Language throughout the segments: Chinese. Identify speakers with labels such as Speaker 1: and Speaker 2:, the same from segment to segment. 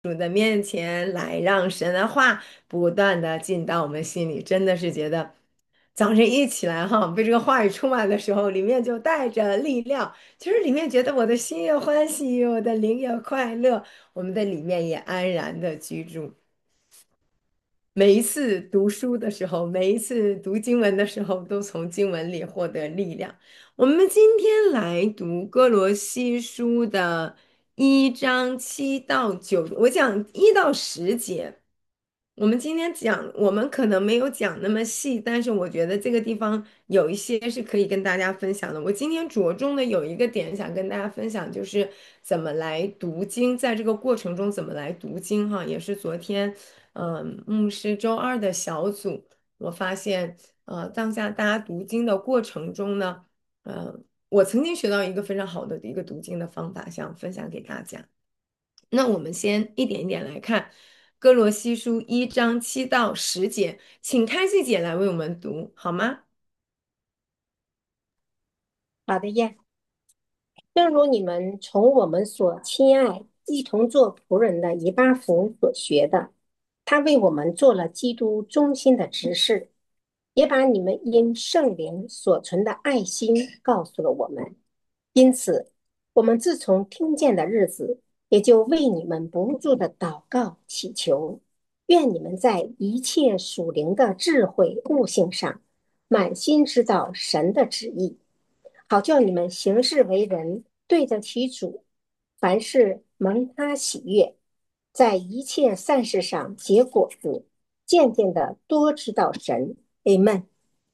Speaker 1: 主的面前来，让神的话不断的进到我们心里，真的是觉得早上一起来哈，被这个话语充满的时候，里面就带着力量，就是里面觉得我的心也欢喜，我的灵也快乐，我们的里面也安然的居住。每一次读书的时候，每一次读经文的时候，都从经文里获得力量。我们今天来读哥罗西书的1章7到9，我讲1到10节。我们今天讲，我们可能没有讲那么细，但是我觉得这个地方有一些是可以跟大家分享的。我今天着重的有一个点想跟大家分享，就是怎么来读经，在这个过程中怎么来读经哈，也是昨天，牧师周二的小组，我发现，当下大家读经的过程中呢，我曾经学到一个非常好的一个读经的方法，想分享给大家。那我们先一点一点来看哥罗西书1章7到10节，请开这节来为我们读好吗？
Speaker 2: 好的呀，正如你们从我们所亲爱、一同做仆人的以巴弗所学的，他为我们做了基督忠心的执事，也把你们因圣灵所存的爱心告诉了我们。因此，我们自从听见的日子，也就为你们不住的祷告祈求，愿你们在一切属灵的智慧悟性上，满心知道神的旨意。好叫你们行事为人对得起主，凡事蒙他喜悦，在一切善事上结果子，渐渐的多知道神。Amen。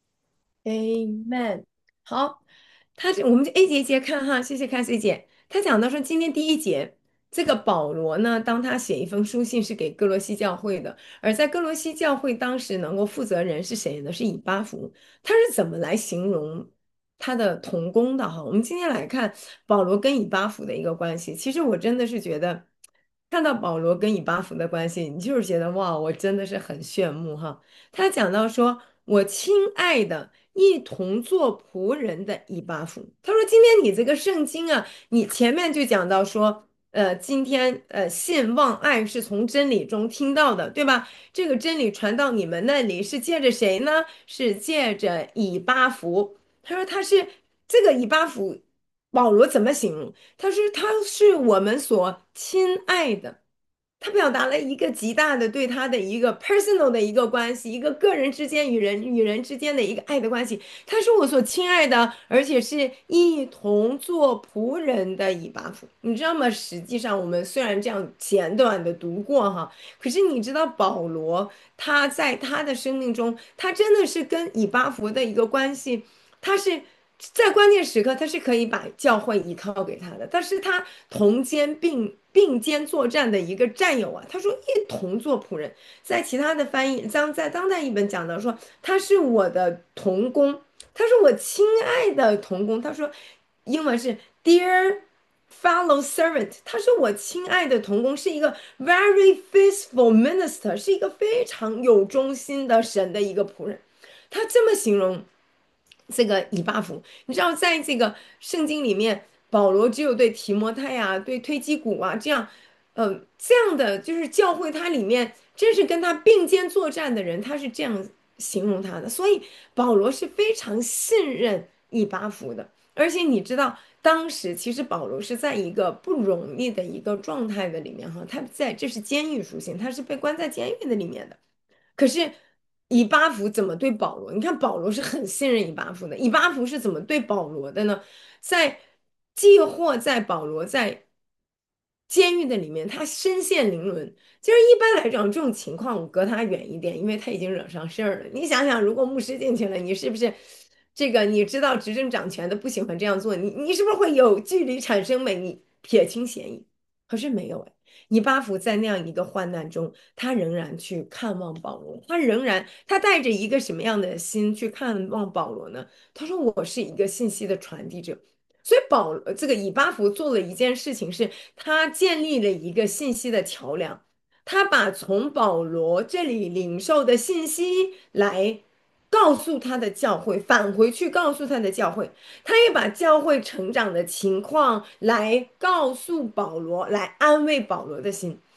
Speaker 1: Amen。好，我们就 A 节一节看哈，谢谢看 C 姐。他讲到说，今天第一节，这个保罗呢，当他写一封书信是给哥罗西教会的，而在哥罗西教会当时能够负责人是谁呢？是以巴弗。他是怎么来形容他的同工的哈？我们今天来看保罗跟以巴弗的一个关系。其实我真的是觉得，看到保罗跟以巴弗的关系，你就是觉得哇，我真的是很炫目哈。他讲到说，我亲爱的。一同做仆人的以巴弗。他说：“今天你这个圣经啊，你前面就讲到说，今天信望爱是从真理中听到的，对吧？这个真理传到你们那里是借着谁呢？是借着以巴弗。他说他是这个以巴弗，保罗怎么形容？他说他是我们所亲爱的。”他表达了一个极大的对他的一个 personal 的一个关系，一个个人之间与人之间的一个爱的关系。他是我所亲爱的，而且是一同做仆人的以巴弗。你知道吗？实际上，我们虽然这样简短的读过哈，可是你知道保罗他在他的生命中，他真的是跟以巴弗的一个关系，他是。在关键时刻，他是可以把教会依靠给他的，但是他并肩作战的一个战友啊。他说一同做仆人，在其他的翻译，在当代译本讲到说他是我的同工，他是我亲爱的同工。他说英文是 Dear fellow servant，他说我亲爱的同工是一个 very faithful minister，是一个非常有忠心的神的一个仆人。他这么形容这个以巴弗。你知道，在这个圣经里面，保罗只有对提摩太啊、对推基古啊这样的，就是教会它里面真是跟他并肩作战的人，他是这样形容他的。所以保罗是非常信任以巴弗的。而且你知道，当时其实保罗是在一个不容易的一个状态的里面哈，这是监狱书信，他是被关在监狱的里面的。可是以巴弗怎么对保罗？你看保罗是很信任以巴弗的，以巴弗是怎么对保罗的呢？在既或在保罗在监狱的里面，他身陷囹圄。就是一般来讲，这种情况我隔他远一点，因为他已经惹上事儿了。你想想，如果牧师进去了，你是不是这个你知道执政掌权的不喜欢这样做，你是不是会有距离产生美？你撇清嫌疑？可是没有哎。以巴弗在那样一个患难中，他仍然去看望保罗，他带着一个什么样的心去看望保罗呢？他说：“我是一个信息的传递者。”所以这个以巴弗做了一件事情，是他建立了一个信息的桥梁，他把从保罗这里领受的信息来告诉他的教会，返回去告诉他的教会，他也把教会成长的情况来告诉保罗，来安慰保罗的心。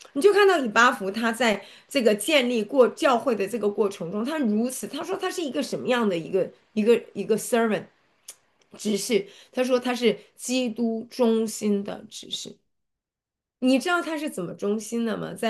Speaker 1: 你就看到以巴弗他在这个建立过教会的这个过程中，他如此，他说他是一个什么样的一个 servant 执事，他说他是基督中心的执事。你知道他是怎么忠心的吗？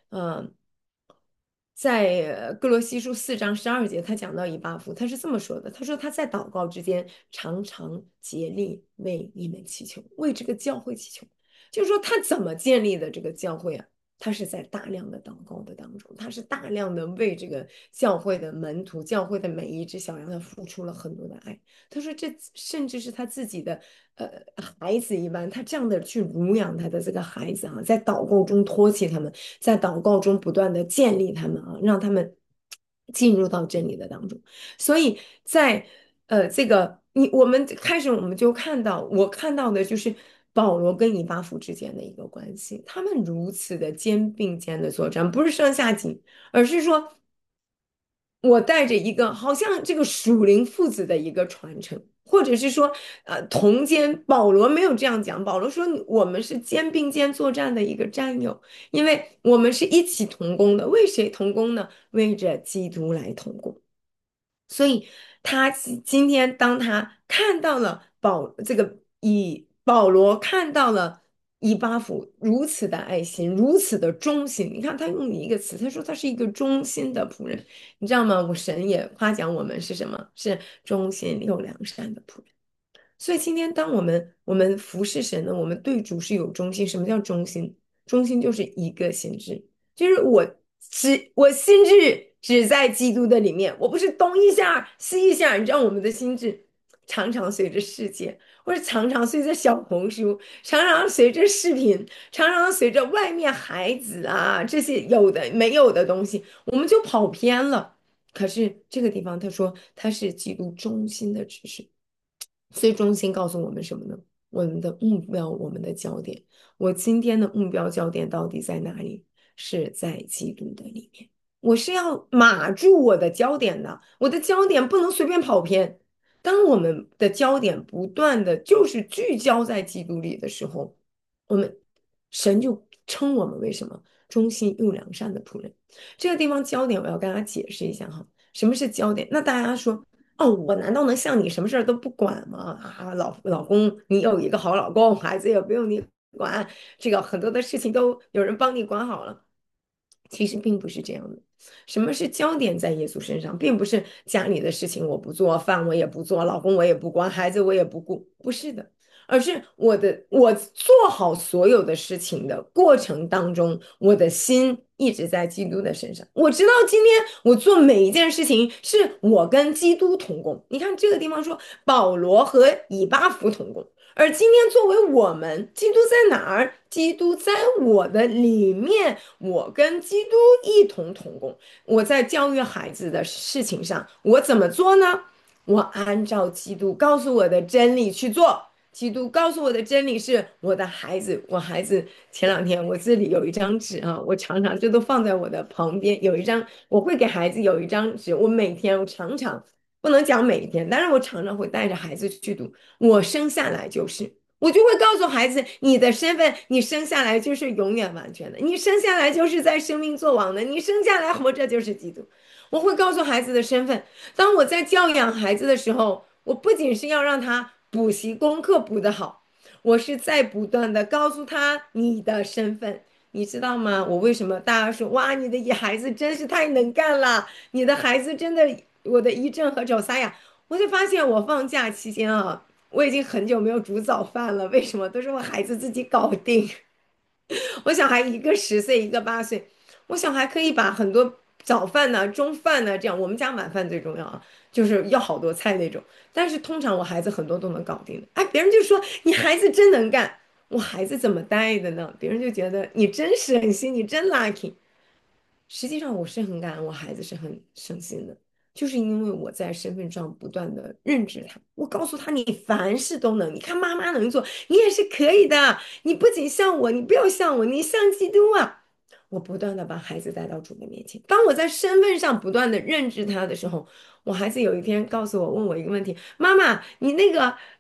Speaker 1: 在哥罗西书4章12节，他讲到以巴弗，他是这么说的：他说他在祷告之间常常竭力为你们祈求，为这个教会祈求。就是说他怎么建立的这个教会啊？他是在大量的祷告的当中，他是大量的为这个教会的门徒、教会的每一只小羊，他付出了很多的爱。他说这甚至是他自己的呃孩子一般，他这样的去乳养他的这个孩子啊，在祷告中托起他们，在祷告中不断的建立他们啊，让他们进入到真理的当中。所以在这个我们开始我们就看到，我看到的就是保罗跟以巴弗之间的一个关系，他们如此的肩并肩的作战，不是上下级，而是说。我带着一个好像这个属灵父子的一个传承，或者是说，同肩。保罗没有这样讲，保罗说我们是肩并肩作战的一个战友，因为我们是一起同工的。为谁同工呢？为着基督来同工。所以他今天当他看到了保罗看到了以巴弗如此的爱心，如此的忠心，你看他用一个词，他说他是一个忠心的仆人，你知道吗？我神也夸奖我们是什么？是忠心又良善的仆人。所以今天，当我们服侍神呢，我们对主是有忠心。什么叫忠心？忠心就是一个心智，就是我心智只在基督的里面，我不是东一下西一下。你知道我们的心智常常随着世界，或者常常随着小红书，常常随着视频，常常随着外面孩子啊这些有的没有的东西，我们就跑偏了。可是这个地方他说他是基督中心的指示。所以中心告诉我们什么呢？我们的目标，我们的焦点。我今天的目标焦点到底在哪里？是在基督的里面。我是要码住我的焦点的，我的焦点不能随便跑偏。当我们的焦点不断的就是聚焦在基督里的时候，我们神就称我们为什么忠心又良善的仆人。这个地方焦点我要跟大家解释一下哈，什么是焦点？那大家说。哦，我难道能像你什么事儿都不管吗？啊，老公，你有一个好老公，孩子也不用你管，这个很多的事情都有人帮你管好了。其实并不是这样的。什么是焦点在耶稣身上，并不是家里的事情我不做，饭我也不做，老公我也不管，孩子我也不顾，不是的。而是我做好所有的事情的过程当中，我的心一直在基督的身上。我知道今天我做每一件事情是我跟基督同工。你看这个地方说保罗和以巴弗同工，而今天作为我们，基督在哪儿？基督在我的里面，我跟基督一同同工。我在教育孩子的事情上，我怎么做呢？我按照基督告诉我的真理去做。基督告诉我的真理是我的孩子，我孩子前2天我这里有一张纸啊，我常常这都放在我的旁边，有一张我会给孩子有一张纸，我常常不能讲每一天，但是我常常会带着孩子去读。我生下来就是。我就会告诉孩子，你的身份，你生下来就是永远完全的，你生下来就是在生命作王的，你生下来活着就是基督。我会告诉孩子的身份。当我在教养孩子的时候，我不仅是要让他补习功课补得好，我是在不断的告诉他你的身份。你知道吗？我为什么大家说哇，你的孩子真是太能干了，你的孩子真的，我的一正和周撒呀，我就发现我放假期间啊。我已经很久没有煮早饭了，为什么？都是我孩子自己搞定。我小孩一个10岁，一个8岁，我小孩可以把很多早饭呢、中饭呢这样，我们家晚饭最重要啊，就是要好多菜那种。但是通常我孩子很多都能搞定的。哎，别人就说你孩子真能干，我孩子怎么带的呢？别人就觉得你真省心，你真 lucky。实际上我是很感恩我孩子是很省心的，就是因为我在身份上不断的认知他，我告诉他你凡事都能，你看妈妈能做，你也是可以的。你不仅像我，你不要像我，你像基督啊！我不断的把孩子带到主的面前。当我在身份上不断的认知他的时候，我孩子有一天告诉我，问我一个问题：妈妈，你那个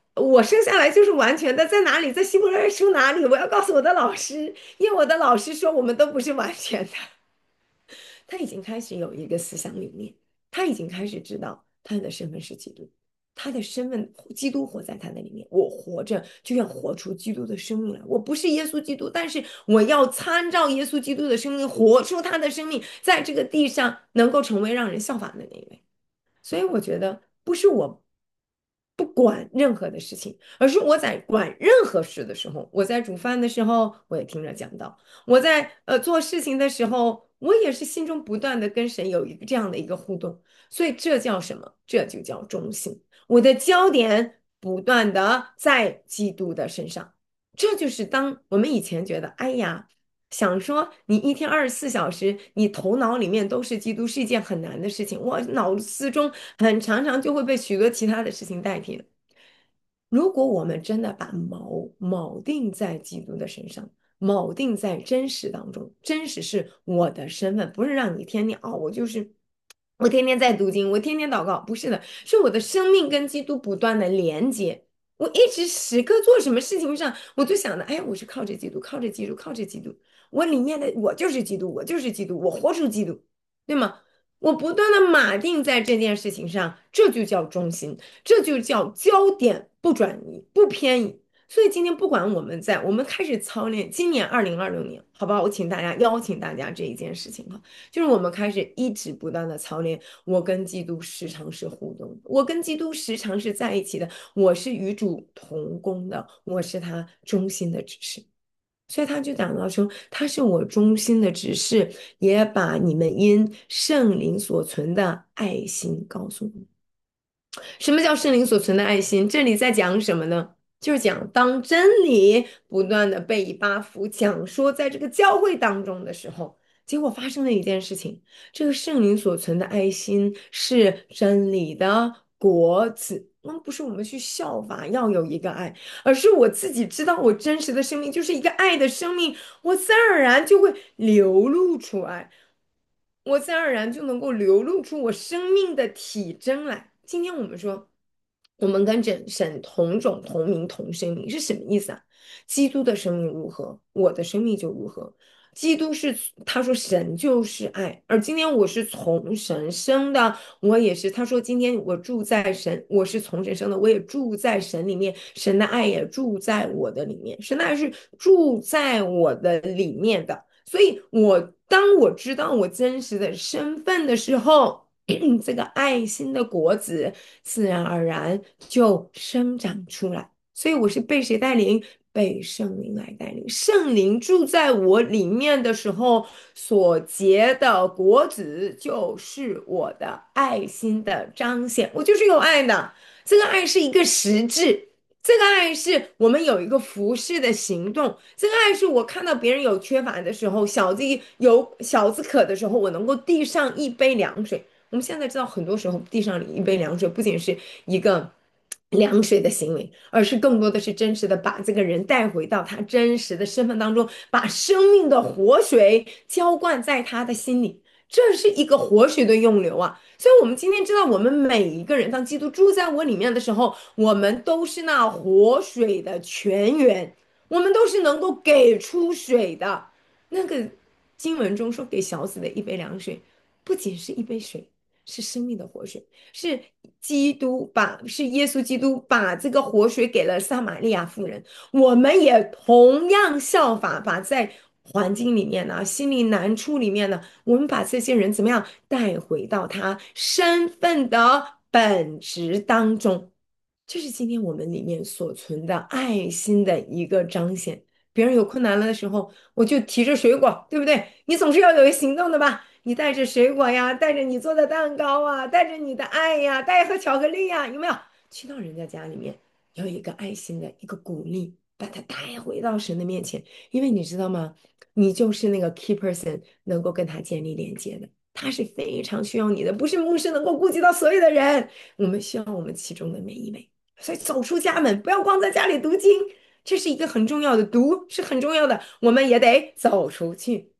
Speaker 1: 我生下来就是完全的，在哪里，在希伯来书哪里？我要告诉我的老师，因为我的老师说我们都不是完全的。他已经开始有一个思想理念，他已经开始知道他的身份是基督，他的身份基督活在他的里面。我活着就要活出基督的生命来，我不是耶稣基督，但是我要参照耶稣基督的生命，活出他的生命，在这个地上能够成为让人效法的那一位。所以我觉得不是我不管任何的事情，而是我在管任何事的时候，我在煮饭的时候，我也听着讲道；我在做事情的时候，我也是心中不断的跟神有一个这样的一个互动。所以这叫什么？这就叫忠心。我的焦点不断的在基督的身上。这就是当我们以前觉得，哎呀。想说你一天24小时，你头脑里面都是基督，是一件很难的事情。我脑子中很常常就会被许多其他的事情代替了。如果我们真的把锚定在基督的身上，锚定在真实当中，真实是我的身份，不是让你天天我就是我天天在读经，我天天祷告，不是的，是我的生命跟基督不断的连接。我一直时刻做什么事情上，我就想着，哎，我是靠着基督，靠着基督，靠着基督。我里面的我就是基督，我就是基督，我活出基督，对吗？我不断的码定在这件事情上，这就叫忠心。这就叫焦点不转移、不偏移。所以今天不管我们开始操练，今年2026年，好不好？我请大家邀请大家这一件事情哈，就是我们开始一直不断的操练。我跟基督时常是互动的，我跟基督时常是在一起的，我是与主同工的，我是他忠心的指示。所以他就讲到说，他是我忠心的指示，也把你们因圣灵所存的爱心告诉你。什么叫圣灵所存的爱心？这里在讲什么呢？就是讲当真理不断的被以巴弗讲说，在这个教会当中的时候，结果发生了一件事情，这个圣灵所存的爱心是真理的果子。那不是我们去效法要有一个爱，而是我自己知道我真实的生命就是一个爱的生命，我自然而然就会流露出来。我自然而然就能够流露出我生命的体征来。今天我们说，我们跟神同种同名同生命是什么意思啊？基督的生命如何，我的生命就如何。基督是他说神就是爱，而今天我是从神生的，我也是。他说今天我住在神，我是从神生的，我也住在神里面，神的爱也住在我的里面，神的爱是住在我的里面的。所以当我知道我真实的身份的时候，这个爱心的果子自然而然就生长出来。所以我是被谁带领？被圣灵来带领。圣灵住在我里面的时候，所结的果子就是我的爱心的彰显。我就是有爱的，这个爱是一个实质。这个爱是我们有一个服侍的行动，这个爱是我看到别人有缺乏的时候，小子渴的时候，我能够递上一杯凉水。我们现在知道，很多时候递上一杯凉水，不仅是一个凉水的行为，而是更多的是真实的把这个人带回到他真实的身份当中，把生命的活水浇灌在他的心里。这是一个活水的涌流啊！所以，我们今天知道，我们每一个人，当基督住在我里面的时候，我们都是那活水的泉源，我们都是能够给出水的。那个经文中说，给小子的一杯凉水，不仅是一杯水，是生命的活水，是耶稣基督把这个活水给了撒玛利亚妇人，我们也同样效法，把在环境里面呢，心里难处里面呢，我们把这些人怎么样带回到他身份的本质当中。这是今天我们里面所存的爱心的一个彰显。别人有困难了的时候，我就提着水果，对不对？你总是要有一个行动的吧？你带着水果呀，带着你做的蛋糕啊，带着你的爱呀，带盒巧克力呀，有没有？去到人家家里面，有一个爱心的一个鼓励，把他带回到神的面前。因为你知道吗？你就是那个 key person，能够跟他建立连接的。他是非常需要你的，不是牧师能够顾及到所有的人。我们需要我们其中的每一位。所以走出家门，不要光在家里读经，这是一个很重要的，读是很重要的，我们也得走出去。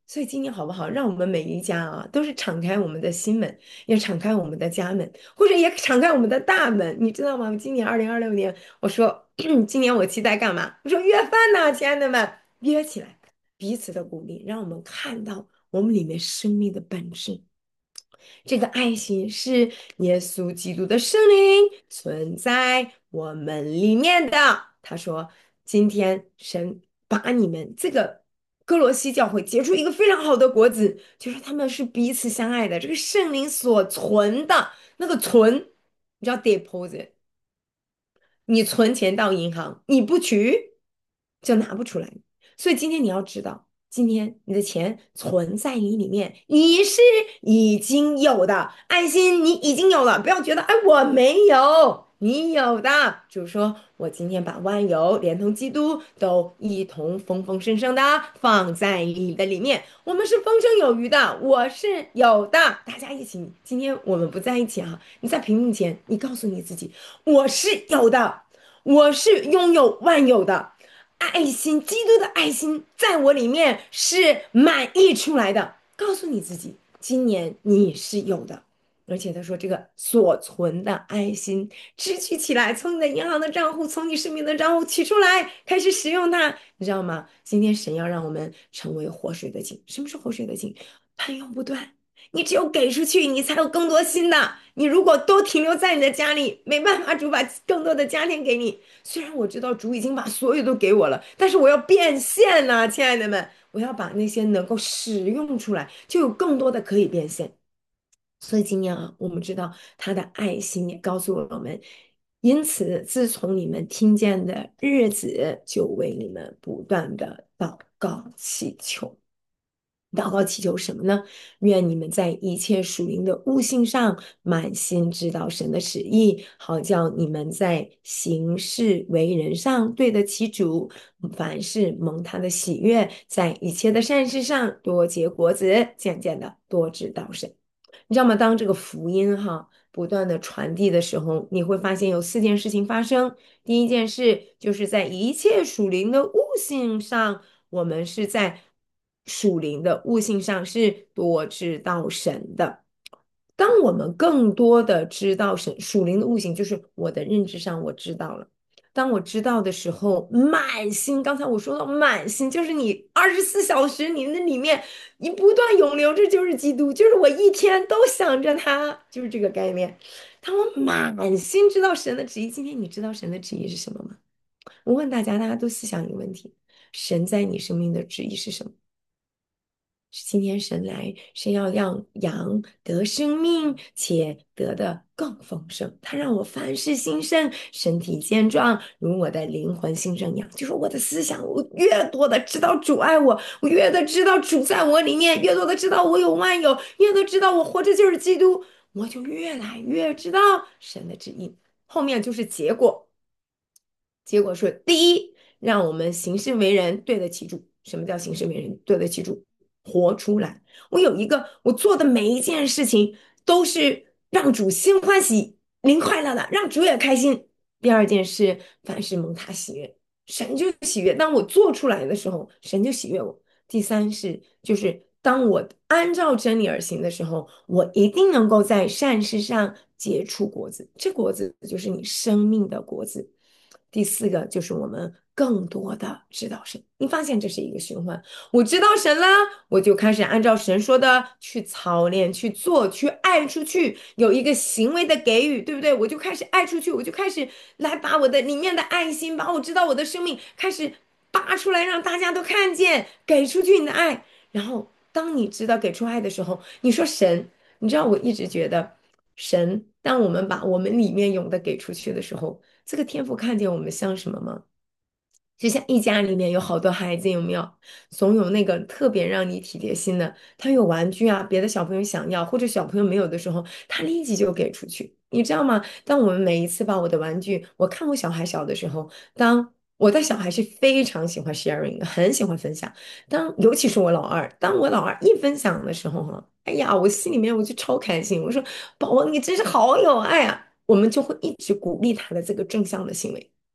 Speaker 1: 所以今年好不好？让我们每一家啊，都是敞开我们的心门，也敞开我们的家门，或者也敞开我们的大门，你知道吗？今年2026年，我说今年我期待干嘛？我说约饭呐，亲爱的们，约起来，彼此的鼓励，让我们看到我们里面生命的本质。这个爱心是耶稣基督的圣灵存在我们里面的。他说，今天神把你们这个哥罗西教会结出一个非常好的果子，就是他们是彼此相爱的。这个圣灵所存的那个存，你知道 deposit，你存钱到银行，你不取就拿不出来。所以今天你要知道，今天你的钱存在你里面，你是已经有的，爱心你已经有了，不要觉得哎我没有，你有的。就是说我今天把万有连同基督都一同丰丰盛盛的放在你的里面，我们是丰盛有余的，我是有的，大家一起。今天我们不在一起啊，你在屏幕前，你告诉你自己，我是有的，我是拥有万有的。爱心，基督的爱心在我里面是满溢出来的。告诉你自己，今年你是有的。而且他说，这个所存的爱心支取起来，从你的银行的账户，从你生命的账户取出来，开始使用它，你知道吗？今天神要让我们成为活水的井。什么是活水的井？喷涌不断。你只有给出去，你才有更多新的。你如果都停留在你的家里，没办法，主把更多的家庭给你。虽然我知道主已经把所有都给我了，但是我要变现呐、亲爱的们，我要把那些能够使用出来，就有更多的可以变现。所以今年啊，我们知道他的爱心也告诉了我们，因此自从你们听见的日子，就为你们不断的祷告祈求。祷告祈求什么呢？愿你们在一切属灵的悟性上满心知道神的旨意，好叫你们在行事为人上对得起主，凡事蒙他的喜悦，在一切的善事上多结果子，渐渐的多知道神。你知道吗？当这个福音不断的传递的时候，你会发现有4件事情发生。第一件事就是在一切属灵的悟性上。我们是在属灵的悟性上是多知道神的。当我们更多的知道神属灵的悟性，就是我的认知上我知道了。当我知道的时候，满心，刚才我说到满心，就是你24小时，你那里面你不断涌流，这就是基督，就是我一天都想着他，就是这个概念。当我满心知道神的旨意，今天你知道神的旨意是什么吗？我问大家，大家都思想一个问题：神在你生命的旨意是什么？是今天神来是要让羊得生命，且得的更丰盛。他让我凡事兴盛，身体健壮，如我的灵魂兴盛一样。就是我的思想，我越多的知道主爱我，我越的知道主在我里面，越多的知道我有万有，越多知道我活着就是基督，我就越来越知道神的旨意。后面就是结果。结果是第一，让我们行事为人对得起主。什么叫行事为人对得起主？活出来。我有一个，我做的每一件事情都是让主心欢喜、灵快乐的，让主也开心。第二件事，凡事蒙他喜悦，神就喜悦。当我做出来的时候，神就喜悦我。第三是，就是当我按照真理而行的时候，我一定能够在善事上结出果子。这果子就是你生命的果子。第四个就是我们更多的知道神，你发现这是一个循环。我知道神了，我就开始按照神说的去操练、去做、去爱出去，有一个行为的给予，对不对？我就开始爱出去，我就开始来把我的里面的爱心，把我知道我的生命开始拔出来，让大家都看见，给出去你的爱。然后，当你知道给出爱的时候，你说神，你知道我一直觉得神，当我们把我们里面有的给出去的时候。这个天赋看见我们像什么吗？就像一家里面有好多孩子，有没有？总有那个特别让你体贴心的，他有玩具啊，别的小朋友想要，或者小朋友没有的时候，他立即就给出去，你知道吗？当我们每一次把我的玩具，我看我小孩小的时候，当我的小孩是非常喜欢 sharing，很喜欢分享。尤其是我老二，当我老二一分享的时候，哎呀，我心里面我就超开心。我说，宝宝，你真是好有爱啊！我们就会一直鼓励他的这个正向的行为。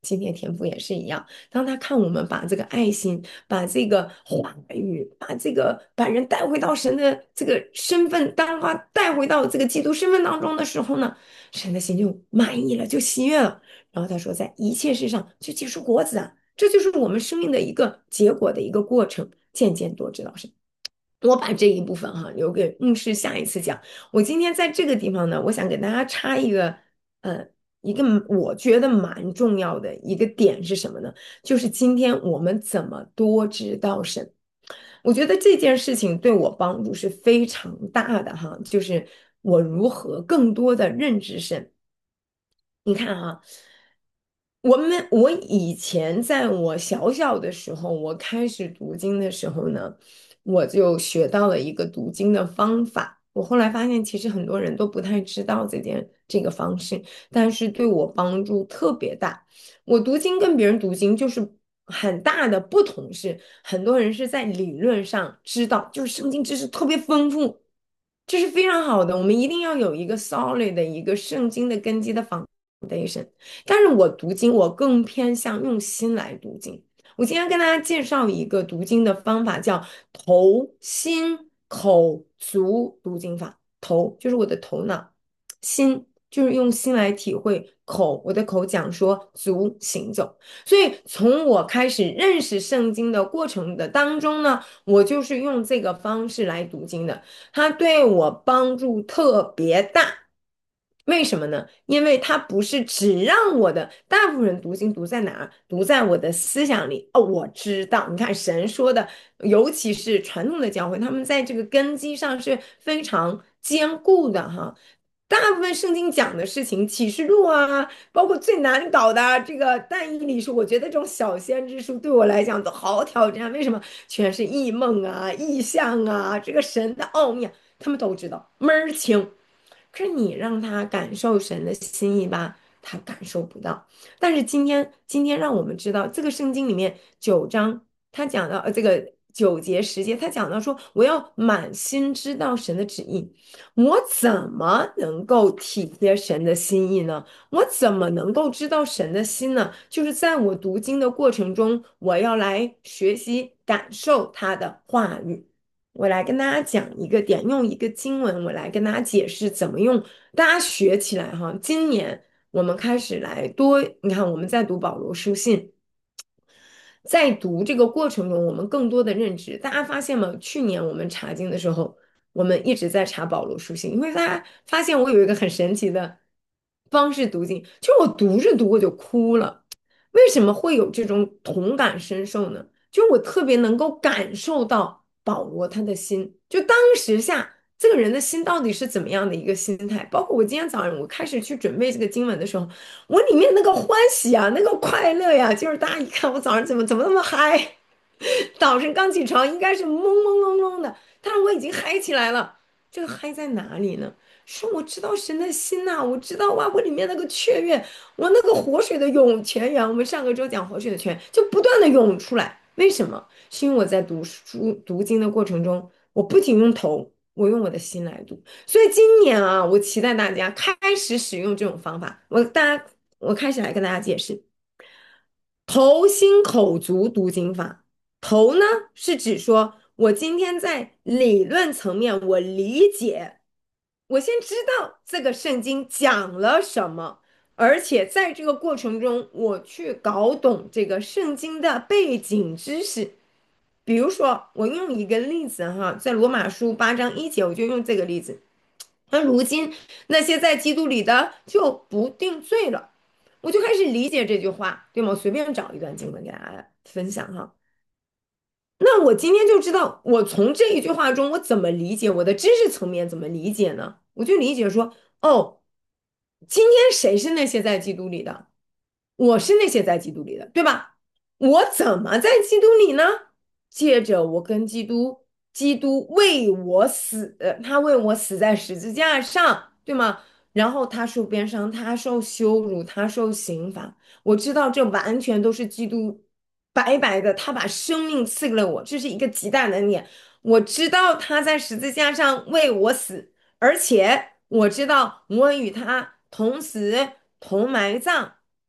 Speaker 1: 今天天父也是一样，当他看我们把这个爱心、把这个话语、把人带回到神的这个身份，当他带回到这个基督身份当中的时候呢，神的心就满意了，就喜悦了。然后他说，在一切事上就结出果子啊，这就是我们生命的一个结果的一个过程，渐渐多知道神。我把这一部分留给牧师下一次讲。我今天在这个地方呢，我想给大家插一个，呃，一个我觉得蛮重要的一个点是什么呢？就是今天我们怎么多知道神。我觉得这件事情对我帮助是非常大的哈，就是我如何更多的认知神。你看哈，我以前在我小小的时候，我开始读经的时候呢，我就学到了一个读经的方法。我后来发现，其实很多人都不太知道这个方式，但是对我帮助特别大。我读经跟别人读经就是很大的不同是，很多人是在理论上知道，就是圣经知识特别丰富，这是非常好的。我们一定要有一个 solid 的一个圣经的根基的 foundation。但是我读经，我更偏向用心来读经。我今天跟大家介绍一个读经的方法，叫头、心、口、足读经法。头就是我的头脑，心就是用心来体会，口我的口讲说，足行走。所以从我开始认识圣经的过程的当中呢，我就是用这个方式来读经的，它对我帮助特别大。为什么呢？因为它不是只让我的大部分人读经读在哪儿？读在我的思想里。哦，我知道，你看神说的，尤其是传统的教会，他们在这个根基上是非常坚固的哈。大部分圣经讲的事情，启示录啊，包括最难搞的这个但以理书，我觉得这种小先知书对我来讲都好挑战。为什么？全是异梦啊、异象啊，这个神的奥秘啊，他们都知道，门儿清。可是你让他感受神的心意吧，他感受不到。但是今天让我们知道，这个圣经里面9章，他讲到这个9节10节，他讲到说，我要满心知道神的旨意。我怎么能够体贴神的心意呢？我怎么能够知道神的心呢？就是在我读经的过程中，我要来学习感受他的话语。我来跟大家讲一个点，用一个经文，我来跟大家解释怎么用，大家学起来哈。今年我们开始来多，你看我们在读保罗书信，在读这个过程中，我们更多的认知。大家发现吗？去年我们查经的时候，我们一直在查保罗书信，因为大家发现我有一个很神奇的方式读经，就是我读着读我就哭了。为什么会有这种同感深受呢？就我特别能够感受到保罗他的心，就当时下这个人的心到底是怎么样的一个心态。包括我今天早上我开始去准备这个经文的时候，我里面那个欢喜啊，那个快乐呀，就是大家一看我早上怎么那么嗨，早晨刚起床应该是懵懵懵懵的，但是我已经嗨起来了。这个嗨在哪里呢？是我知道神的心呐、我知道哇，我里面那个雀跃，我那个活水的涌泉源，我们上个周讲活水的泉，就不断的涌出来。为什么？是因为我在读书读经的过程中，我不仅用头，我用我的心来读。所以今年啊，我期待大家开始使用这种方法。我开始来跟大家解释。头心口足读经法，头呢是指说我今天在理论层面我理解，我先知道这个圣经讲了什么，而且在这个过程中我去搞懂这个圣经的背景知识。比如说，我用一个例子哈，在罗马书8章1节，我就用这个例子。那如今那些在基督里的就不定罪了。我就开始理解这句话，对吗？我随便找一段经文给大家分享哈。那我今天就知道，我从这一句话中，我怎么理解我的知识层面怎么理解呢？我就理解说，哦，今天谁是那些在基督里的？我是那些在基督里的，对吧？我怎么在基督里呢？借着我跟基督为我死，他为我死在十字架上，对吗？然后他受鞭伤，他受羞辱，他受刑罚。我知道这完全都是基督白白的，他把生命赐给了我，这是一个极大的恩典。我知道他在十字架上为我死，而且我知道我与他同死同埋葬。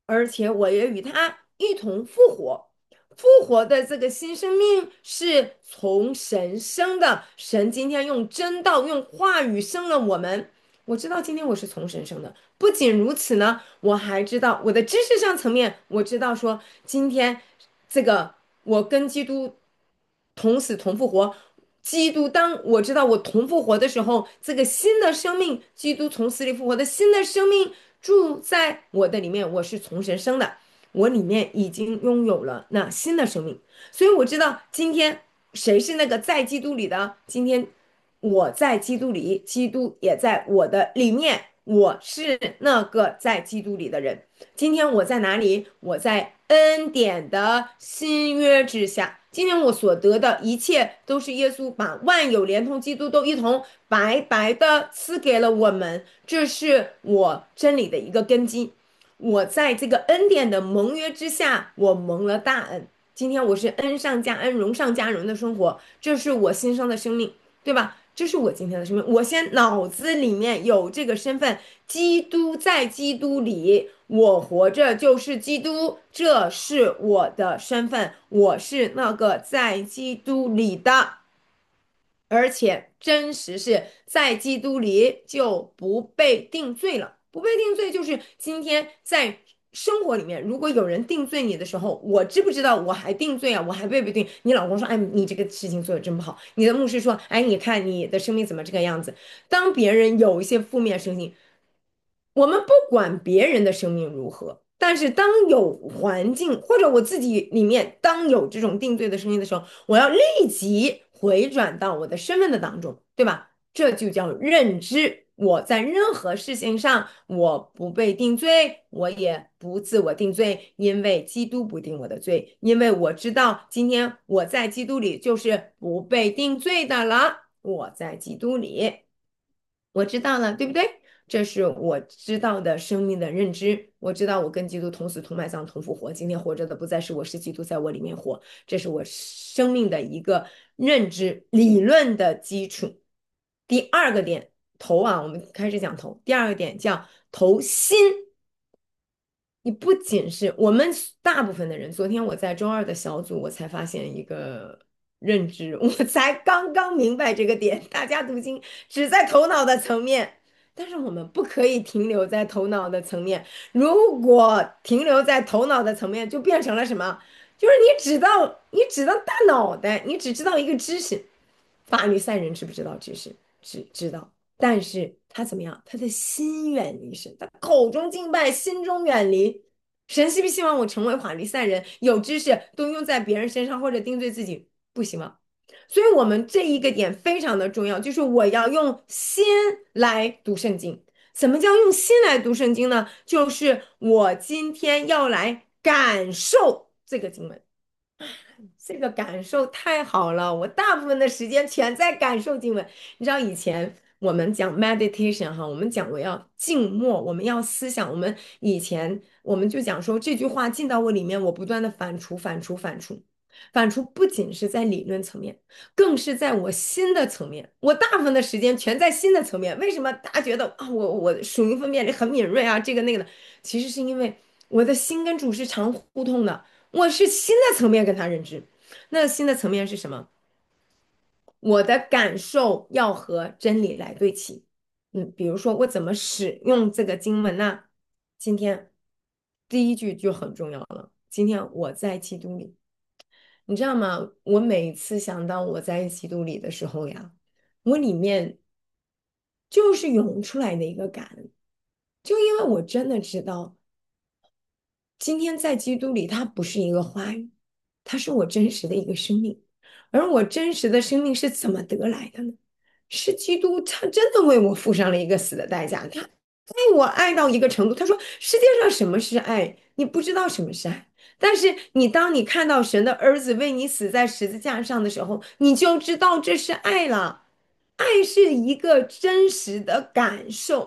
Speaker 1: 而且我也与他一同复活。复活的这个新生命是从神生的，神今天用真道、用话语生了我们。我知道今天我是从神生的，不仅如此呢，我还知道我的知识上层面，我知道说今天这个我跟基督同死同复活。基督，当我知道我同复活的时候，这个新的生命，基督从死里复活的新的生命住在我的里面，我是从神生的，我里面已经拥有了那新的生命，所以我知道今天谁是那个在基督里的，今天我在基督里，基督也在我的里面，我是那个在基督里的人。今天我在哪里？我在恩典的新约之下。今天我所得的一切，都是耶稣把万有连同基督都一同白白的赐给了我们。这是我真理的一个根基。我在这个恩典的盟约之下，我蒙了大恩。今天我是恩上加恩，荣上加荣的生活，这是我新生的生命，对吧？这是我今天的生命。我先脑子里面有这个身份，基督在基督里，我活着就是基督，这是我的身份，我是那个在基督里的。而且真实是在基督里就不被定罪了。不被定罪就是今天在生活里面，如果有人定罪你的时候，我知不知道我还定罪啊？我还被不定？你老公说，哎，你这个事情做的真不好。你的牧师说，哎，你看你的生命怎么这个样子？当别人有一些负面声音，我们不管别人的生命如何，但是当有环境或者我自己里面当有这种定罪的声音的时候，我要立即回转到我的身份的当中，对吧？这就叫认知。我在任何事情上，我不被定罪，我也不自我定罪，因为基督不定我的罪，因为我知道今天我在基督里就是不被定罪的了。我在基督里。我知道了，对不对？这是我知道的生命的认知。我知道我跟基督同死、同埋葬、同复活。今天活着的不再是我，是基督在我里面活。这是我生命的一个认知理论的基础。第二个点，头啊，我们开始讲头。第二个点叫头心。你不仅是我们大部分的人，昨天我在周二的小组，我才发现一个认知，我才刚刚明白这个点。大家读经只在头脑的层面，但是我们不可以停留在头脑的层面。如果停留在头脑的层面，就变成了什么？就是你只知道大脑袋，你只知道一个知识。法律赛人知不知道知识？只知道。但是他怎么样？他的心远离神，他口中敬拜，心中远离神。希不希望我成为法利赛人，有知识都用在别人身上或者定罪自己？不希望。所以，我们这一个点非常的重要，就是我要用心来读圣经。什么叫用心来读圣经呢？就是我今天要来感受这个经文。这个感受太好了，我大部分的时间全在感受经文。你知道以前我们讲 meditation 哈，我们讲我要静默，我们要思想。我们就讲说这句话进到我里面，我不断的反刍、反刍、反刍、反刍，不仅是在理论层面，更是在我心的层面。我大部分的时间全在心的层面。为什么大家觉得啊，我属灵分辨力很敏锐啊，这个那个的？其实是因为我的心跟主是常互通的，我是心的层面跟他认知。那新的层面是什么？我的感受要和真理来对齐。比如说我怎么使用这个经文呢？今天第一句就很重要了。今天我在基督里，你知道吗？我每次想到我在基督里的时候呀，我里面就是涌出来的一个感恩，就因为我真的知道。今天在基督里，它不是一个话语，它是我真实的一个生命。而我真实的生命是怎么得来的呢？是基督，他真的为我付上了一个死的代价。他爱我爱到一个程度，他说世界上什么是爱？你不知道什么是爱。但是当你看到神的儿子为你死在十字架上的时候，你就知道这是爱了。爱是一个真实的感受。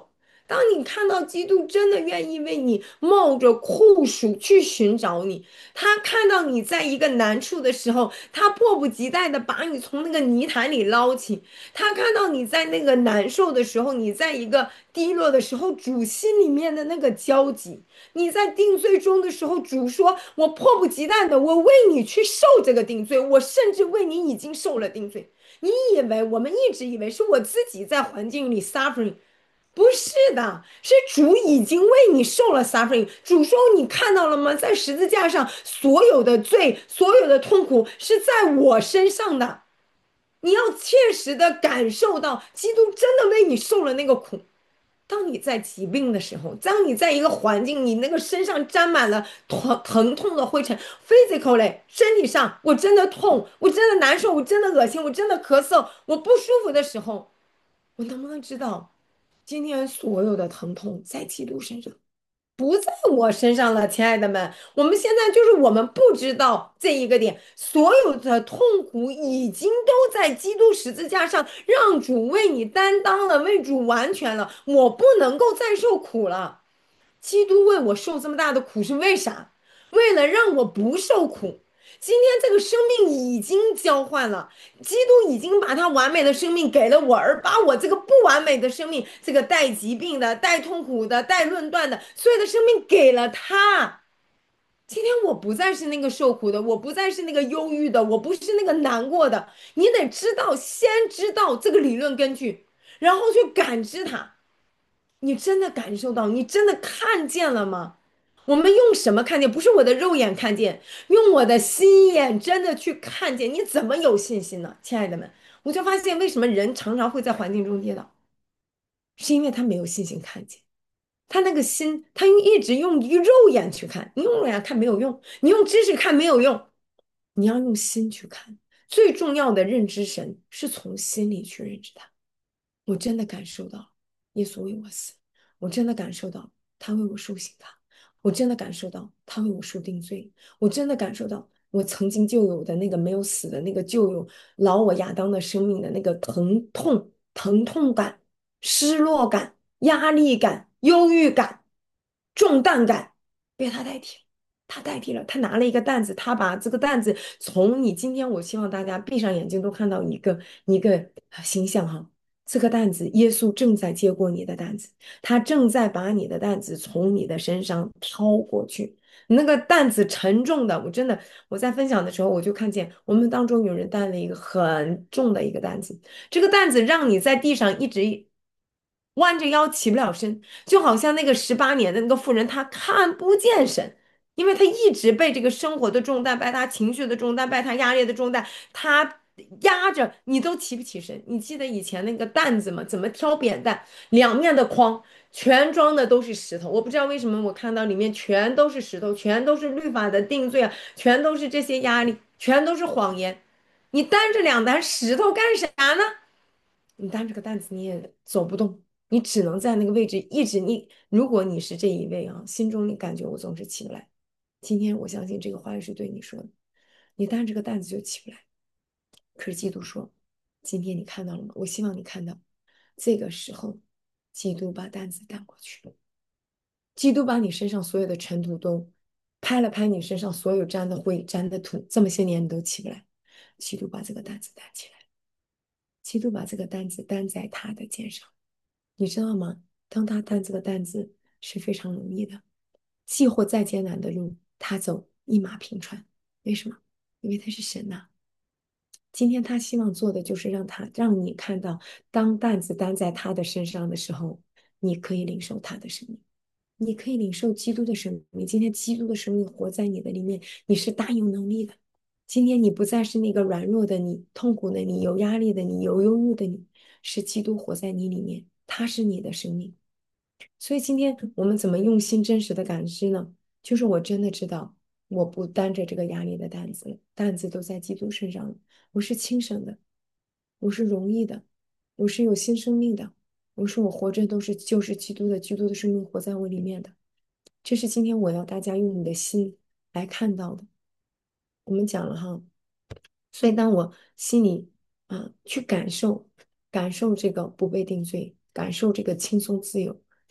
Speaker 1: 当你看到基督真的愿意为你冒着酷暑去寻找你，他看到你在一个难处的时候，他迫不及待的把你从那个泥潭里捞起。他看到你在那个难受的时候，你在一个低落的时候，主心里面的那个焦急。你在定罪中的时候，主说：“我迫不及待的，我为你去受这个定罪，我甚至为你已经受了定罪。”你以为我们一直以为是我自己在环境里 suffering，不是的，是主已经为你受了 suffering。主说：“你看到了吗？在十字架上，所有的罪，所有的痛苦是在我身上的。你要切实的感受到，基督真的为你受了那个苦。当你在疾病的时候，当你在一个环境，你那个身上沾满了疼痛的灰尘，physically 身体上，我真的痛，我真的难受，我真的恶心，我真的咳嗽，我不舒服的时候，我能不能知道，今天所有的疼痛在基督身上？不在我身上了，亲爱的们，我们现在就是我们不知道这一个点，所有的痛苦已经都在基督十字架上，让主为你担当了，为主完全了，我不能够再受苦了。基督为我受这么大的苦是为啥？为了让我不受苦。今天这个生命已经交换了，基督已经把他完美的生命给了我，而把我这个不完美的生命，这个带疾病的、带痛苦的、带论断的所有的生命给了他。今天我不再是那个受苦的，我不再是那个忧郁的，我不是那个难过的。你得知道，先知道这个理论根据，然后去感知它。你真的感受到，你真的看见了吗？我们用什么看见？不是我的肉眼看见，用我的心眼真的去看见。你怎么有信心呢，亲爱的们？我就发现，为什么人常常会在环境中跌倒，是因为他没有信心看见。他那个心，他一直用一个肉眼去看，你用肉眼看没有用，你用知识看没有用，你要用心去看。最重要的认知神是从心里去认知他。我真的感受到耶稣为我死，我真的感受到他为我受刑罚，我真的感受到他为我受定罪，我真的感受到我曾经就有的那个没有死的那个就有老我亚当的生命的那个疼痛感、失落感、压力感、忧郁感、重担感被他代替了。他代替了，他拿了一个担子，他把这个担子从你今天，我希望大家闭上眼睛都看到一个形象哈，这个担子，耶稣正在接过你的担子，他正在把你的担子从你的身上掏过去。那个担子沉重的，我真的，我在分享的时候，我就看见我们当中有人担了一个很重的一个担子，这个担子让你在地上一直弯着腰起不了身，就好像那个18年的那个妇人，她看不见神，因为她一直被这个生活的重担、被她情绪的重担、被她压力的重担，她压着你都起不起身。你记得以前那个担子吗？怎么挑扁担？两面的筐全装的都是石头，我不知道为什么我看到里面全都是石头，全都是律法的定罪啊，全都是这些压力，全都是谎言。你担着两担石头干啥呢？你担这个担子你也走不动，你只能在那个位置一直你。如果你是这一位啊，心中你感觉我总是起不来，今天我相信这个话语是对你说的，你担这个担子就起不来。可是基督说，今天你看到了吗？我希望你看到，这个时候，基督把担子担过去了，基督把你身上所有的尘土都拍了拍你身上所有沾的灰、沾的土，这么些年你都起不来，基督把这个担子担起来，基督把这个担子担在他的肩上。你知道吗？当他担这个担子是非常容易的，既或再艰难的路，他走一马平川。为什么？因为他是神呐、今天他希望做的就是让你看到，当担子担在他的身上的时候，你可以领受他的生命，你可以领受基督的生命。今天基督的生命活在你的里面，你是大有能力的。今天你不再是那个软弱的你、痛苦的你、有压力的你、有忧郁的你，是基督活在你里面，他是你的生命。所以今天我们怎么用心真实的感知呢？就是我真的知道，我不担着这个压力的担子了，担子都在基督身上了。我是轻省的，我是容易的，我是有新生命的，我活着都是就是基督的生命活在我里面的。这是今天我要大家用你的心来看到的。我们讲了哈，所以当我心里去感受这个不被定罪，感受这个轻松自由，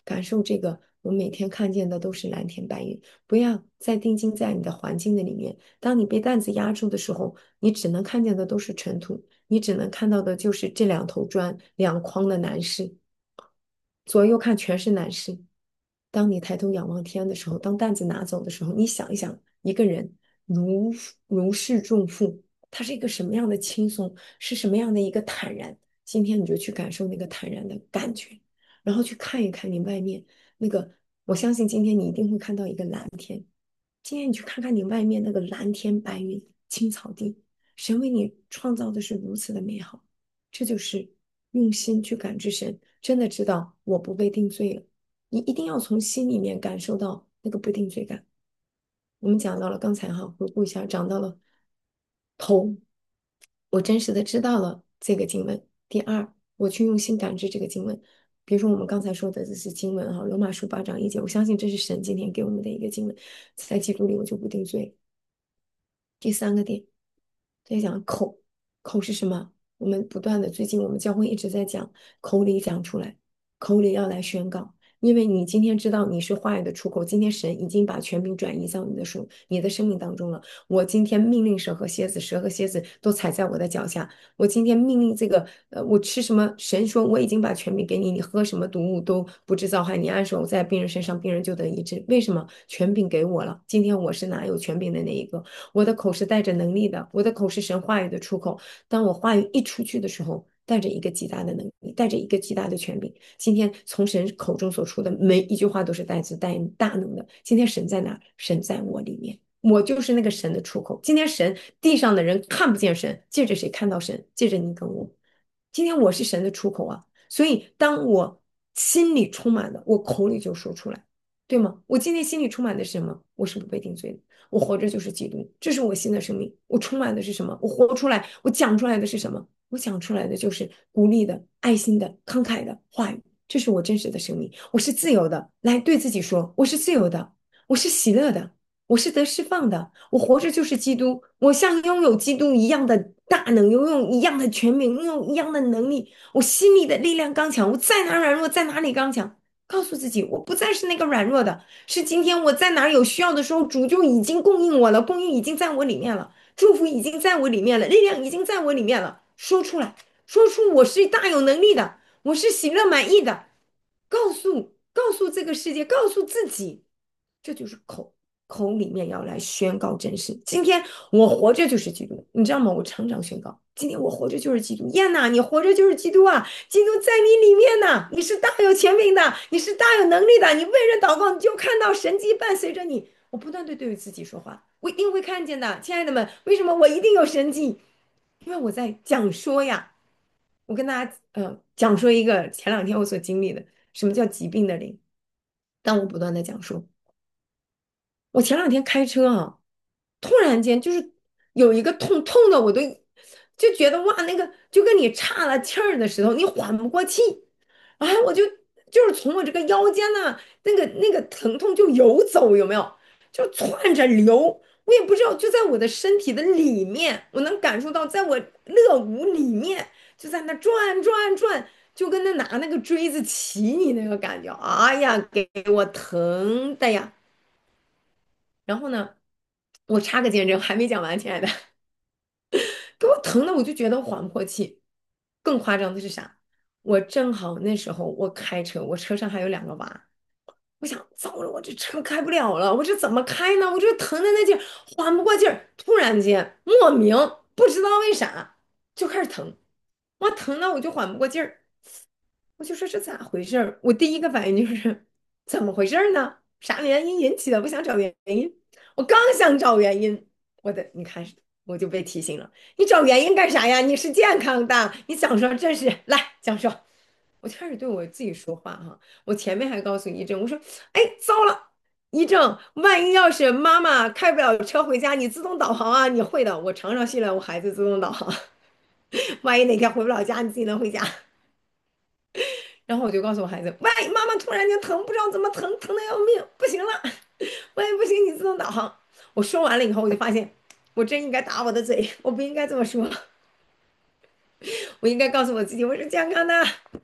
Speaker 1: 感受这个，我每天看见的都是蓝天白云，不要再定睛在你的环境的里面。当你被担子压住的时候，你只能看见的都是尘土，你只能看到的就是这两头砖、两筐的男士，左右看全是男士。当你抬头仰望天的时候，当担子拿走的时候，你想一想，一个人如如释重负，他是一个什么样的轻松，是什么样的一个坦然。今天你就去感受那个坦然的感觉，然后去看一看你外面那个，我相信今天你一定会看到一个蓝天。今天你去看看你外面那个蓝天白云、青草地，神为你创造的是如此的美好，这就是用心去感知神，真的知道我不被定罪了。你一定要从心里面感受到那个不定罪感。我们讲到了刚才哈，回顾一下，讲到了头，我真实的知道了这个经文。第二，我去用心感知这个经文。比如说我们刚才说的这是经文哈，罗马书8章1节，我相信这是神今天给我们的一个经文，在基督里我就不定罪。第三个点，在讲口，口是什么？我们不断的，最近我们教会一直在讲口里讲出来，口里要来宣告。因为你今天知道你是话语的出口，今天神已经把权柄转移到你的生命当中了。我今天命令蛇和蝎子，蛇和蝎子都踩在我的脚下。我今天命令这个，我吃什么？神说我已经把权柄给你，你喝什么毒物都不致造害。你按手在病人身上，病人就得医治。为什么？权柄给我了。今天我是拿有权柄的那一个。我的口是带着能力的，我的口是神话语的出口。当我话语一出去的时候，带着一个极大的能力，带着一个极大的权柄。今天从神口中所出的每一句话都是带大能的。今天神在哪儿？神在我里面，我就是那个神的出口。今天神地上的人看不见神，借着谁看到神？借着你跟我。今天我是神的出口啊，所以当我心里充满了，我口里就说出来，对吗？我今天心里充满的是什么？我是不被定罪的。我活着就是基督，这是我新的生命。我充满的是什么？我活出来，我讲出来的是什么？我讲出来的就是鼓励的、爱心的、慷慨的话语。这是我真实的生命，我是自由的。来对自己说，我是自由的，我是喜乐的，我是得释放的。我活着就是基督，我像拥有基督一样的大能，拥有一样的权柄，拥有一样的能力。我心里的力量刚强，我在哪软弱，在哪里刚强。告诉自己，我不再是那个软弱的，是今天我在哪儿有需要的时候，主就已经供应我了，供应已经在我里面了，祝福已经在我里面了，力量已经在我里面了。说出来，说出我是大有能力的，我是喜乐满意的。告诉这个世界，告诉自己，这就是口里面要来宣告真实。今天我活着就是基督，你知道吗？我常常宣告，今天我活着就是基督。燕呐，你活着就是基督啊！基督在你里面呢，你是大有权柄的，你是大有能力的。你为人祷告，你就看到神迹伴随着你。我不断的对自己说话，我一定会看见的，亲爱的们。为什么我一定有神迹？因为我在讲说呀。我跟大家讲说一个前2天我所经历的，什么叫疾病的灵？当我不断的讲述，我前2天开车啊，突然间就是有一个痛的，我都就觉得哇，那个就跟你岔了气儿的时候，你缓不过气，啊，我就是从我这个腰间呢，那个疼痛就游走，有没有？就窜着流，我也不知道，就在我的身体的里面，我能感受到，在我肋骨里面，就在那转转转，就跟那拿那个锥子起你那个感觉，哎呀，给我疼的呀！然后呢，我插个见证，还没讲完，亲爱的，给我疼的，我就觉得缓不过气。更夸张的是啥？我正好那时候我开车，我车上还有2个娃，我想糟了，我这车开不了了，我这怎么开呢？我这疼的那劲儿，缓不过劲儿，突然间莫名不知道为啥就开始疼，我疼的我就缓不过劲儿，我就说这咋回事儿？我第一个反应就是怎么回事儿呢？啥原因引起的？我想找原因。我刚想找原因，你看我就被提醒了，你找原因干啥呀？你是健康的，你讲说这是来讲说，我就开始对我自己说话哈。我前面还告诉一正，我说，哎，糟了，一正，万一要是妈妈开不了车回家，你自动导航啊，你会的。我常常训练我孩子自动导航，万一哪天回不了家，你自己能回家。然后我就告诉我孩子，万一妈妈突然间疼，不知道怎么疼，疼的要命，不行了，万一不行，你自动导航。我说完了以后，我就发现，我真应该打我的嘴，我不应该这么说，我应该告诉我自己，我是健康的，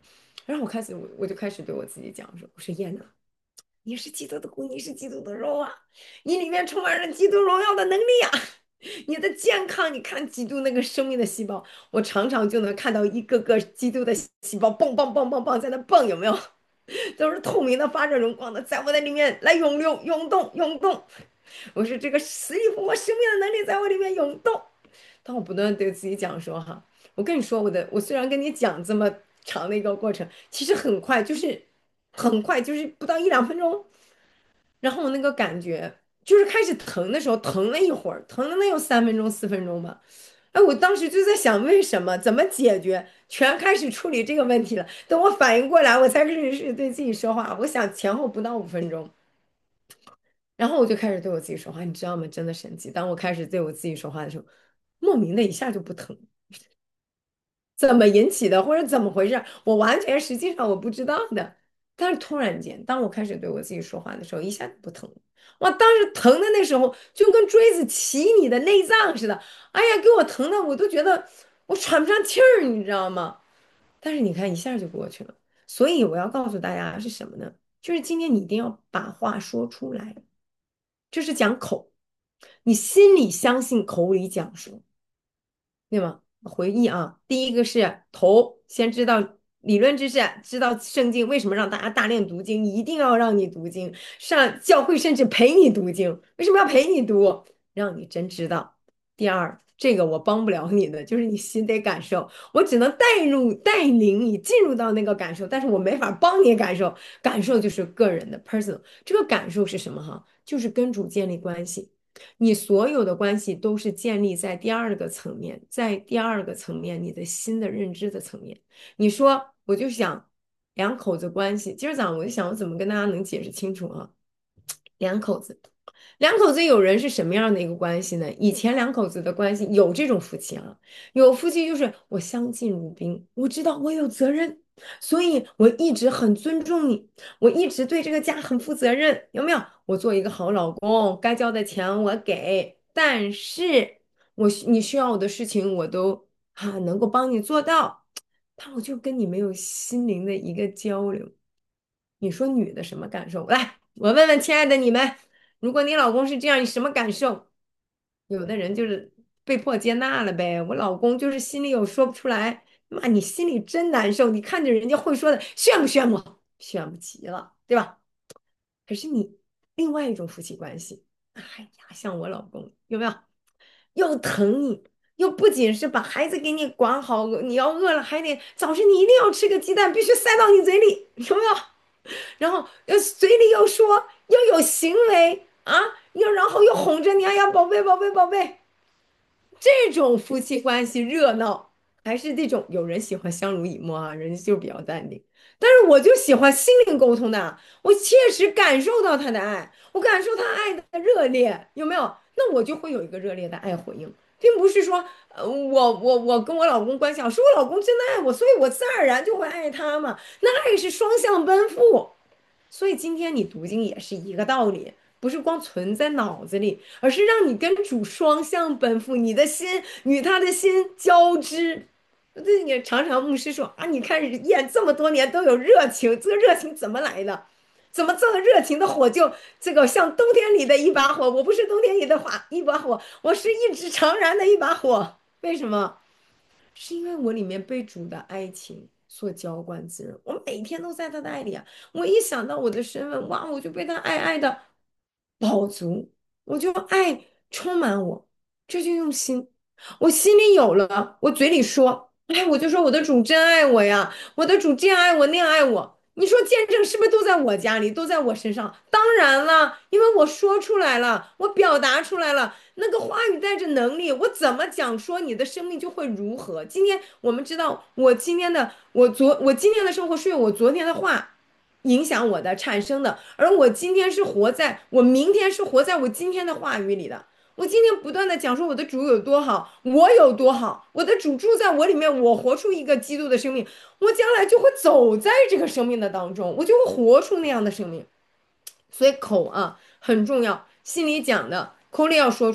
Speaker 1: 然后我就开始对我自己讲说，我说燕呐，你是基督的骨，你是基督的肉啊，你里面充满着基督荣耀的能力啊。你的健康，你看基督那个生命的细胞，我常常就能看到一个个基督的细胞蹦蹦蹦蹦蹦在那蹦，有没有？都是透明的、发着荣光的，在我的里面来涌流、涌动、涌动。我说这个死里复活生命的能力在我里面涌动。当我不断地对自己讲说哈，我跟你说我虽然跟你讲这么长的一个过程，其实很快，就是很快，就是不到一两分钟，然后我那个感觉就是开始疼的时候，疼了一会儿，疼了能有3分钟、4分钟吧。哎，我当时就在想，为什么？怎么解决？全开始处理这个问题了。等我反应过来，我才开始对自己说话。我想前后不到5分钟，然后我就开始对我自己说话，你知道吗？真的神奇。当我开始对我自己说话的时候，莫名的一下就不疼。怎么引起的，或者怎么回事，我完全实际上我不知道的。但是突然间，当我开始对我自己说话的时候，一下就不疼了。哇，当时疼的那时候就跟锥子起你的内脏似的，哎呀，给我疼的我都觉得我喘不上气儿，你知道吗？但是你看一下就过去了。所以我要告诉大家是什么呢？就是今天你一定要把话说出来，这是讲口，你心里相信，口里讲说。对吗？回忆啊，第一个是头，先知道理论知识，知道圣经为什么让大家大量读经，一定要让你读经，上教会甚至陪你读经，为什么要陪你读？让你真知道。第二，这个我帮不了你的，就是你心得感受，我只能带领你进入到那个感受，但是我没法帮你感受，感受就是个人的 personal，这个感受是什么哈？就是跟主建立关系。你所有的关系都是建立在第二个层面，在第二个层面，你的新的认知的层面。你说，我就想两口子关系，今儿早上我就想，我怎么跟大家能解释清楚啊？两口子。两口子有人是什么样的一个关系呢？以前两口子的关系有这种夫妻啊，有夫妻就是我相敬如宾，我知道我有责任，所以我一直很尊重你，我一直对这个家很负责任，有没有？我做一个好老公，该交的钱我给，但是你需要我的事情我都能够帮你做到，但我就跟你没有心灵的一个交流。你说女的什么感受？来，我问问亲爱的你们，如果你老公是这样，你什么感受？有的人就是被迫接纳了呗。我老公就是心里有说不出来，妈，你心里真难受。你看着人家会说的，炫不炫目？炫不极了，对吧？可是你另外一种夫妻关系，哎呀，像我老公有没有？又疼你，又不仅是把孩子给你管好，你要饿了还得早晨你一定要吃个鸡蛋，必须塞到你嘴里，有没有？然后嘴里又说又有行为啊，又然后又哄着你，哎呀，宝贝宝贝宝贝，这种夫妻关系热闹，还是这种有人喜欢相濡以沫啊，人家就比较淡定。但是我就喜欢心灵沟通的，我切实感受到他的爱，我感受他爱的热烈，有没有？那我就会有一个热烈的爱回应，并不是说，我跟我老公关系好，是我老公真的爱我，所以我自然而然就会爱他嘛。那爱是双向奔赴，所以今天你读经也是一个道理，不是光存在脑子里，而是让你跟主双向奔赴，你的心与他的心交织。这也常常牧师说啊，你看演这么多年都有热情，这个热情怎么来的？怎么这个热情的火就这个像冬天里的一把火？我不是冬天里的一把火，我是一直常燃的一把火。为什么？是因为我里面被主的爱情所浇灌滋润，我每天都在他的爱里啊。我一想到我的身份，哇，我就被他爱的饱足，我就爱充满我，这就用心。我心里有了，我嘴里说，哎，我就说我的主真爱我呀，我的主这样爱我那样爱我。你说见证是不是都在我家里，都在我身上？当然了，因为我说出来了，我表达出来了，那个话语带着能力，我怎么讲说你的生命就会如何。今天我们知道，我今天的生活是由我昨天的话影响我的产生的，而我今天是活在我明天是活在我今天的话语里的。我今天不断的讲说我的主有多好，我有多好，我的主住在我里面，我活出一个基督的生命，我将来就会走在这个生命的当中，我就会活出那样的生命。所以口啊很重要，心里讲的，口里要说出来。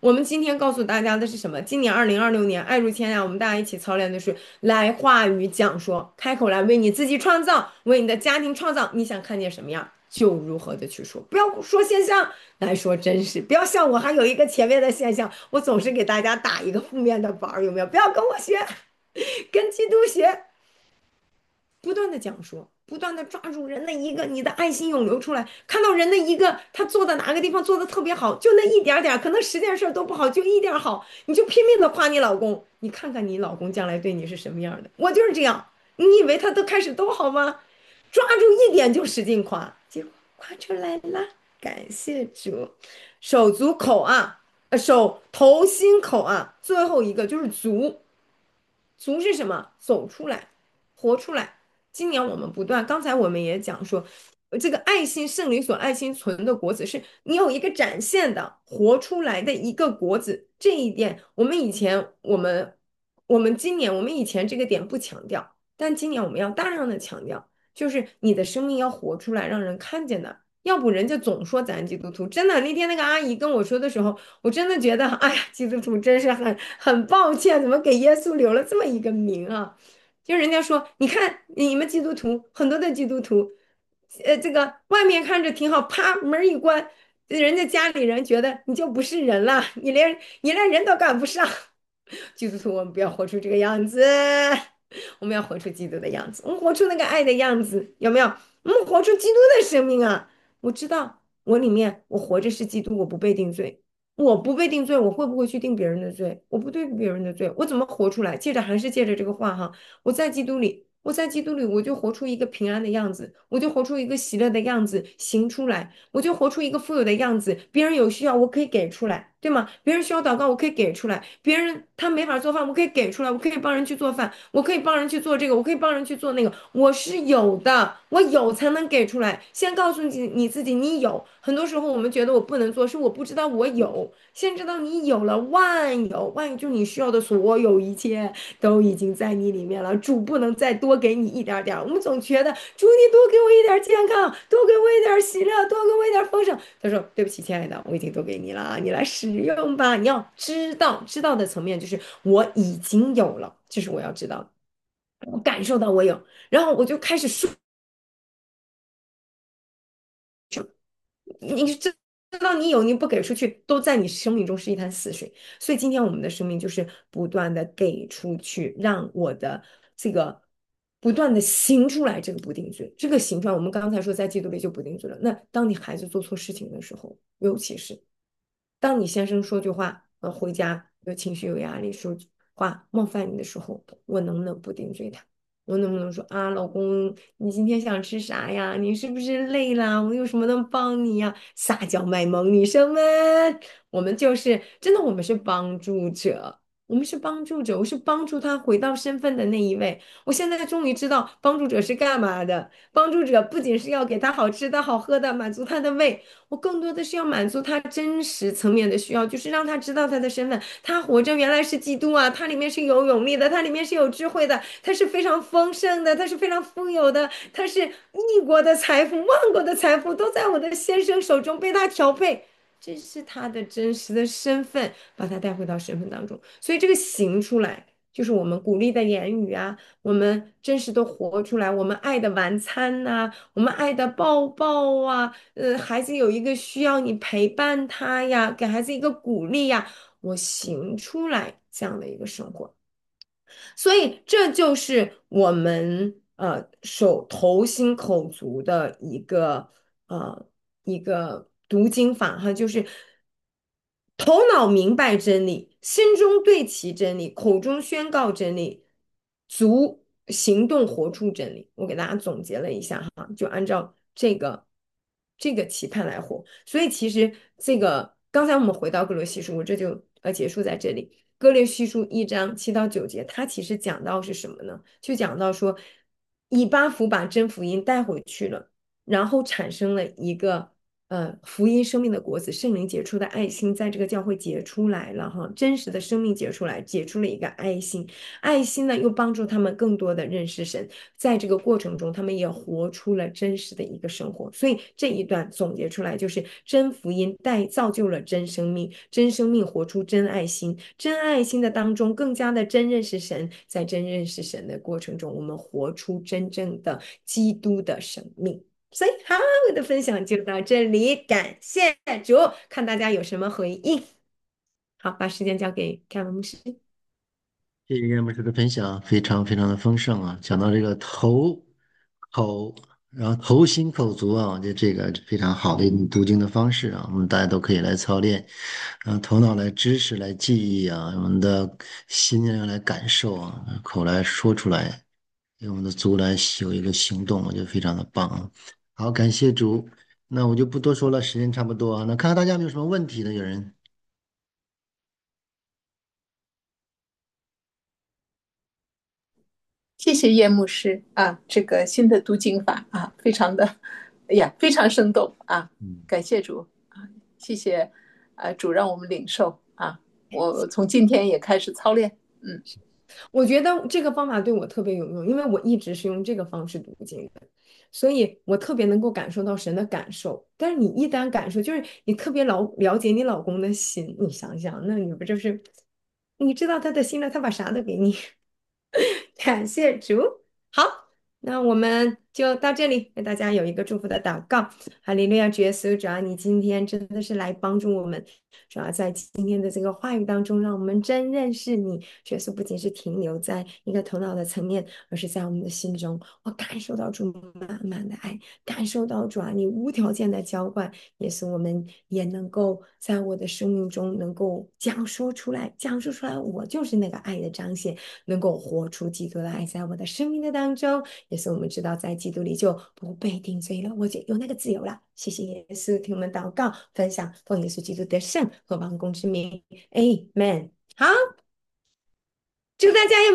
Speaker 1: 我们今天告诉大家的是什么？今年2026年，爱如千呀，我们大家一起操练的是来话语讲说，开口来为你自己创造，为你的家庭创造，你想看见什么样？就如何的去说，不要说现象，来说真实。不要像我还有一个前面的现象，我总是给大家打一个负面的板儿，有没有？不要跟我学，跟基督学。不断的讲说，不断的抓住人的一个你的爱心涌流出来，看到人的一个他做的哪个地方做的特别好，就那一点点，可能10件事都不好，就一点好，你就拼命的夸你老公，你看看你老公将来对你是什么样的。我就是这样，你以为他都开始都好吗？抓住一点就使劲夸，结果夸出来了，感谢主。手足口啊，手头心口啊，最后一个就是足。足是什么？走出来，活出来。今年我们不断，刚才我们也讲说，这个爱心圣灵所爱心存的果子，是你有一个展现的、活出来的一个果子。这一点，我们以前我们今年我们以前这个点不强调，但今年我们要大量的强调，就是你的生命要活出来，让人看见的。要不人家总说咱基督徒，真的，那天那个阿姨跟我说的时候，我真的觉得，哎呀，基督徒真是很抱歉，怎么给耶稣留了这么一个名啊？就人家说，你看你们基督徒，很多的基督徒，这个外面看着挺好，啪门儿一关，人家家里人觉得你就不是人了，你连人都赶不上。基督徒，我们不要活出这个样子，我们要活出基督的样子，我们活出那个爱的样子，有没有？我们活出基督的生命啊！我知道我里面我活着是基督，我不被定罪，我不被定罪，我会不会去定别人的罪？我不对别人的罪，我怎么活出来？还是借着这个话哈，我在基督里，我在基督里，我就活出一个平安的样子，我就活出一个喜乐的样子，行出来，我就活出一个富有的样子。别人有需要，我可以给出来，对吗？别人需要祷告，我可以给出来；别人他没法做饭，我可以给出来，我可以帮人去做饭，我可以帮人去做这个，我可以帮人去做那个，我是有的，我有才能给出来。先告诉你自己，你有。很多时候我们觉得我不能做，是我不知道我有。先知道你有了，万有，万有就是你需要的所有一切都已经在你里面了。主不能再多给你一点点儿。我们总觉得主，你多给我一点健康，多给我一点喜乐，多给我一点丰盛。他说：“对不起，亲爱的，我已经都给你了，你来使用吧。你要知道，知道的层面就是我已经有了，这是我要知道的。我感受到我有，然后我就开始说。”你知道你有，你不给出去，都在你生命中是一潭死水。所以今天我们的生命就是不断的给出去，让我的这个不断的行出来，这个不定罪，这个行出来，我们刚才说在嫉妒里就不定罪了。那当你孩子做错事情的时候，尤其是当你先生说句话，回家有情绪有压力，说句话冒犯你的时候，我能不能不定罪他？我能不能说啊，老公，你今天想吃啥呀？你是不是累了？我有什么能帮你呀？撒娇卖萌，女生们，我们就是真的，我们是帮助者，我们是帮助者，我是帮助他回到身份的那一位。我现在终于知道帮助者是干嘛的。帮助者不仅是要给他好吃的好喝的，满足他的胃，我更多的是要满足他真实层面的需要，就是让他知道他的身份，他活着原来是基督啊，他里面是有勇力的，他里面是有智慧的，他是非常丰盛的，他是非常富有的，他是异国的财富、万国的财富都在我的先生手中被他调配。这是他的真实的身份，把他带回到身份当中，所以这个行出来，就是我们鼓励的言语啊，我们真实的活出来，我们爱的晚餐呐、我们爱的抱抱啊，孩子有一个需要你陪伴他呀，给孩子一个鼓励呀，我行出来这样的一个生活。所以这就是我们手头心口足的呃一个读经法哈，就是头脑明白真理，心中对齐真理，口中宣告真理，足行动活出真理。我给大家总结了一下哈，就按照这个期盼来活。所以其实这个刚才我们回到哥罗西书，我这就结束在这里。哥林西书1章7到9节，它其实讲到是什么呢？就讲到说，以巴弗把真福音带回去了，然后产生了一个福音生命的果子，圣灵结出的爱心，在这个教会结出来了哈，真实的生命结出来，结出了一个爱心，爱心呢又帮助他们更多的认识神，在这个过程中，他们也活出了真实的一个生活。所以这一段总结出来就是真福音造就了真生命，真生命活出真爱心，真爱心的当中更加的真认识神，在真认识神的过程中，我们活出真正的基督的生命。所以，好，我的分享就到这里，感谢主，看大家有什么回应。好，把时间交给凯文牧师。
Speaker 3: 谢谢岳牧师的分享，非常非常的丰盛啊！讲到这个口，然后头心口足啊，我觉得这个非常好的一种读经的方式啊，我们大家都可以来操练，头脑来知识来记忆啊，我们的心灵来感受啊，口来说出来，用我们的足来有一个行动，我觉得非常的棒啊！好，感谢主，那我就不多说了，时间差不多啊，那看看大家有没有什么问题的，有人？
Speaker 4: 谢谢叶牧师啊，这个新的读经法啊，非常的，哎呀，非常生动啊，
Speaker 3: 嗯。
Speaker 4: 感谢主啊，谢谢主让我们领受啊，我从今天也开始操练，嗯。
Speaker 1: 我觉得这个方法对我特别有用，因为我一直是用这个方式读经的，所以我特别能够感受到神的感受。但是你一旦感受，就是你特别了解你老公的心，你想想，那你不就是你知道他的心了，他把啥都给你。感谢主。好，那我们就到这里，为大家有一个祝福的祷告。哈利路亚，主耶稣，主要你今天真的是来帮助我们，主要在今天的这个话语当中，让我们真认识你。主耶稣不仅是停留在一个头脑的层面，而是在我们的心中，我感受到主满满的爱，感受到主啊你无条件的浇灌，也是我们也能够在我的生命中能够讲述出来，讲述出来，我就是那个爱的彰显。能够活出基督的爱在我的生命的当中，也是我们知道在基督里就不被定罪了，我就有那个自由了。谢谢耶稣，听我们祷告，分享奉耶稣基督的圣和王公之名，Amen。好，祝大家有